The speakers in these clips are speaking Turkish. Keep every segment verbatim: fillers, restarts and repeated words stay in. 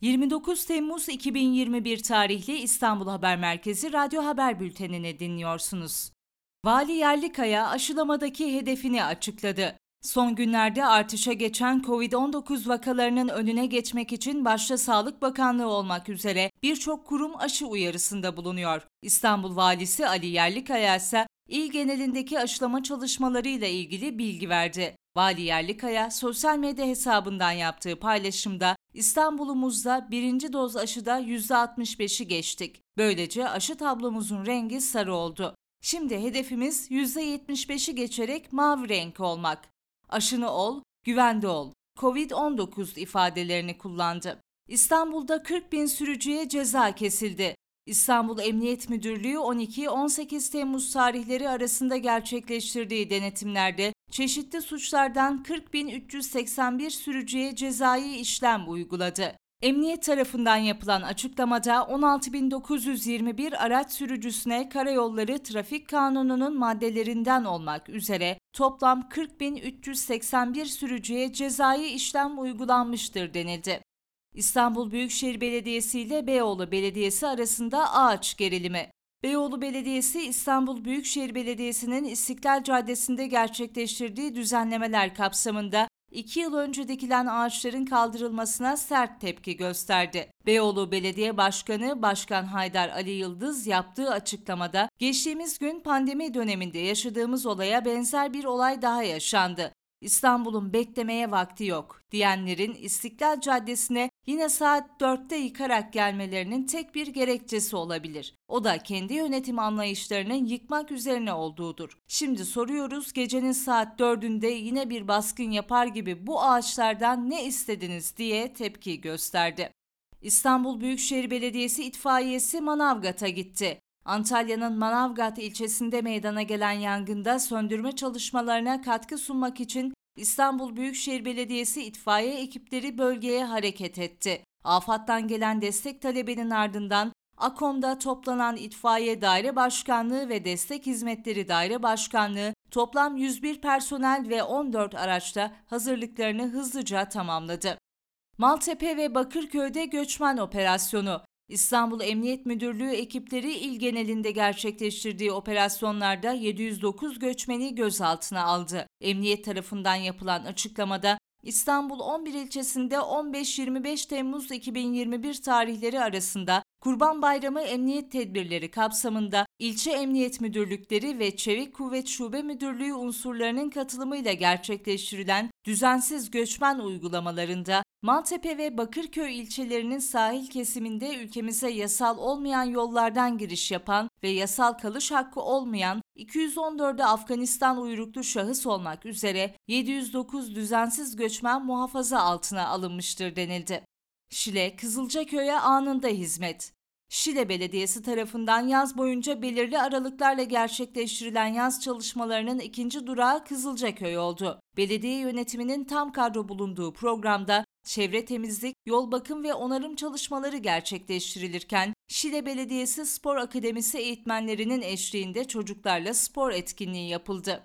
yirmi dokuz Temmuz iki bin yirmi bir tarihli İstanbul Haber Merkezi Radyo Haber Bülteni'ni dinliyorsunuz. Vali Yerlikaya aşılamadaki hedefini açıkladı. Son günlerde artışa geçen kovid on dokuz vakalarının önüne geçmek için başta Sağlık Bakanlığı olmak üzere birçok kurum aşı uyarısında bulunuyor. İstanbul Valisi Ali Yerlikaya ise il genelindeki aşılama çalışmalarıyla ilgili bilgi verdi. Vali Yerlikaya sosyal medya hesabından yaptığı paylaşımda İstanbul'umuzda birinci doz aşıda yüzde altmış beşi geçtik. Böylece aşı tablomuzun rengi sarı oldu. Şimdi hedefimiz yüzde yetmiş beşi geçerek mavi renk olmak. Aşını ol, güvende ol. kovid on dokuz ifadelerini kullandı. İstanbul'da kırk bin sürücüye ceza kesildi. İstanbul Emniyet Müdürlüğü on iki on sekiz Temmuz tarihleri arasında gerçekleştirdiği denetimlerde çeşitli suçlardan kırk bin üç yüz seksen bir sürücüye cezai işlem uyguladı. Emniyet tarafından yapılan açıklamada on altı bin dokuz yüz yirmi bir araç sürücüsüne Karayolları Trafik Kanunu'nun maddelerinden olmak üzere toplam kırk bin üç yüz seksen bir sürücüye cezai işlem uygulanmıştır denildi. İstanbul Büyükşehir Belediyesi ile Beyoğlu Belediyesi arasında ağaç gerilimi. Beyoğlu Belediyesi, İstanbul Büyükşehir Belediyesi'nin İstiklal Caddesi'nde gerçekleştirdiği düzenlemeler kapsamında iki yıl önce dikilen ağaçların kaldırılmasına sert tepki gösterdi. Beyoğlu Belediye Başkanı Başkan Haydar Ali Yıldız yaptığı açıklamada, geçtiğimiz gün pandemi döneminde yaşadığımız olaya benzer bir olay daha yaşandı. İstanbul'un beklemeye vakti yok diyenlerin İstiklal Caddesi'ne yine saat dörtte yıkarak gelmelerinin tek bir gerekçesi olabilir. O da kendi yönetim anlayışlarını yıkmak üzerine olduğudur. Şimdi soruyoruz, gecenin saat dördünde yine bir baskın yapar gibi bu ağaçlardan ne istediniz diye tepki gösterdi. İstanbul Büyükşehir Belediyesi itfaiyesi Manavgat'a gitti. Antalya'nın Manavgat ilçesinde meydana gelen yangında söndürme çalışmalarına katkı sunmak için İstanbul Büyükşehir Belediyesi itfaiye ekipleri bölgeye hareket etti. AFAD'dan gelen destek talebinin ardından AKOM'da toplanan İtfaiye Daire Başkanlığı ve Destek Hizmetleri Daire Başkanlığı toplam yüz bir personel ve on dört araçta hazırlıklarını hızlıca tamamladı. Maltepe ve Bakırköy'de göçmen operasyonu. İstanbul Emniyet Müdürlüğü ekipleri il genelinde gerçekleştirdiği operasyonlarda yedi yüz dokuz göçmeni gözaltına aldı. Emniyet tarafından yapılan açıklamada, İstanbul on bir ilçesinde on beş yirmi beş Temmuz iki bin yirmi bir tarihleri arasında Kurban Bayramı emniyet tedbirleri kapsamında ilçe emniyet müdürlükleri ve Çevik Kuvvet Şube Müdürlüğü unsurlarının katılımıyla gerçekleştirilen düzensiz göçmen uygulamalarında Maltepe ve Bakırköy ilçelerinin sahil kesiminde ülkemize yasal olmayan yollardan giriş yapan ve yasal kalış hakkı olmayan iki yüz on dördü Afganistan uyruklu şahıs olmak üzere yedi yüz dokuz düzensiz göçmen muhafaza altına alınmıştır denildi. Şile, Kızılcaköy'e anında hizmet. Şile Belediyesi tarafından yaz boyunca belirli aralıklarla gerçekleştirilen yaz çalışmalarının ikinci durağı Kızılcaköy oldu. Belediye yönetiminin tam kadro bulunduğu programda çevre temizlik, yol bakım ve onarım çalışmaları gerçekleştirilirken Şile Belediyesi Spor Akademisi eğitmenlerinin eşliğinde çocuklarla spor etkinliği yapıldı.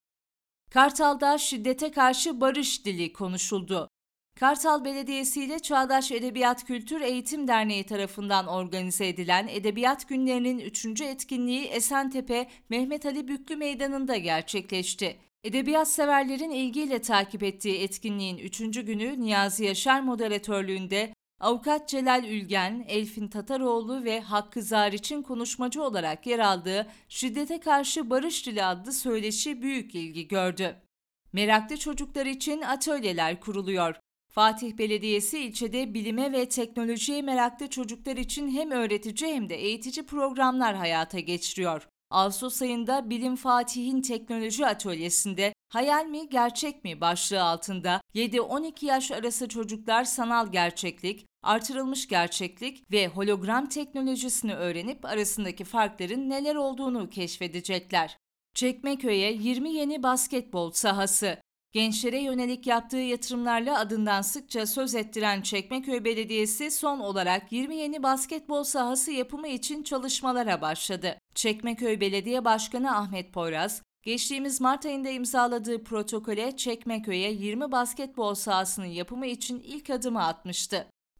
Kartal'da şiddete karşı barış dili konuşuldu. Kartal Belediyesi ile Çağdaş Edebiyat Kültür Eğitim Derneği tarafından organize edilen Edebiyat Günlerinin üçüncü etkinliği Esentepe Mehmet Ali Büklü Meydanı'nda gerçekleşti. Edebiyat severlerin ilgiyle takip ettiği etkinliğin üçüncü günü Niyazi Yaşar moderatörlüğünde Avukat Celal Ülgen, Elfin Tataroğlu ve Hakkı Zariç'in konuşmacı olarak yer aldığı Şiddete Karşı Barış Dili adlı söyleşi büyük ilgi gördü. Meraklı çocuklar için atölyeler kuruluyor. Fatih Belediyesi ilçede bilime ve teknolojiye meraklı çocuklar için hem öğretici hem de eğitici programlar hayata geçiriyor. Ağustos ayında Bilim Fatih'in teknoloji atölyesinde Hayal mi gerçek mi başlığı altında yedi on iki yaş arası çocuklar sanal gerçeklik, artırılmış gerçeklik ve hologram teknolojisini öğrenip arasındaki farkların neler olduğunu keşfedecekler. Çekmeköy'e yirmi yeni basketbol sahası. Gençlere yönelik yaptığı yatırımlarla adından sıkça söz ettiren Çekmeköy Belediyesi son olarak yirmi yeni basketbol sahası yapımı için çalışmalara başladı. Çekmeköy Belediye Başkanı Ahmet Poyraz, geçtiğimiz Mart ayında imzaladığı protokole Çekmeköy'e yirmi basketbol sahasının yapımı için ilk adımı atmıştı.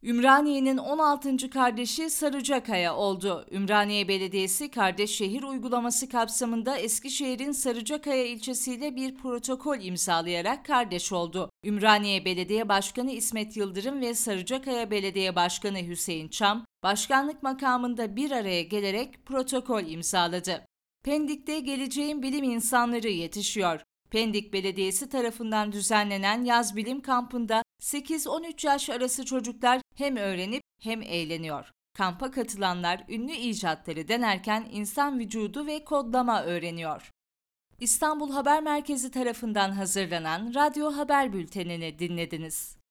Ümraniye'nin on altıncı kardeşi Sarıcakaya oldu. Ümraniye Belediyesi Kardeş Şehir uygulaması kapsamında Eskişehir'in Sarıcakaya ilçesiyle bir protokol imzalayarak kardeş oldu. Ümraniye Belediye Başkanı İsmet Yıldırım ve Sarıcakaya Belediye Başkanı Hüseyin Çam, başkanlık makamında bir araya gelerek protokol imzaladı. Pendik'te geleceğin bilim insanları yetişiyor. Pendik Belediyesi tarafından düzenlenen yaz bilim kampında sekiz on üç yaş arası çocuklar hem öğrenip hem eğleniyor. Kampa katılanlar ünlü icatları denerken insan vücudu ve kodlama öğreniyor. İstanbul Haber Merkezi tarafından hazırlanan Radyo Haber Bülteni'ni dinlediniz.